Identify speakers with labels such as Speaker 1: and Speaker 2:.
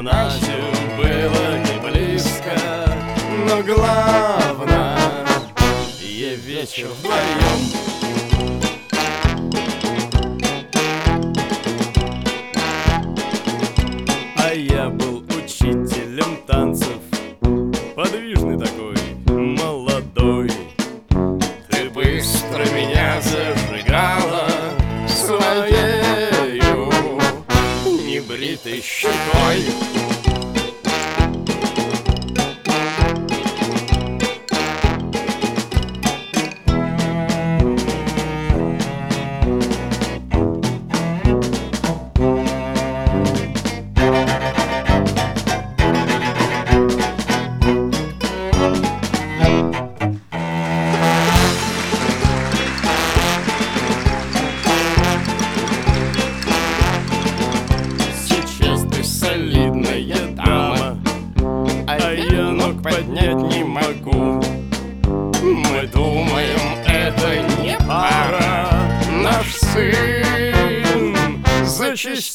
Speaker 1: гимназию было не близко, но главное вечер вдвоем. А я был учителем танцев, подвижный такой, молодой. Ты быстро меня зажигала своею небритой щекой. Солидная дама, а я ног поднять не могу. Мы думаем, это не пара. Наш сын зачастил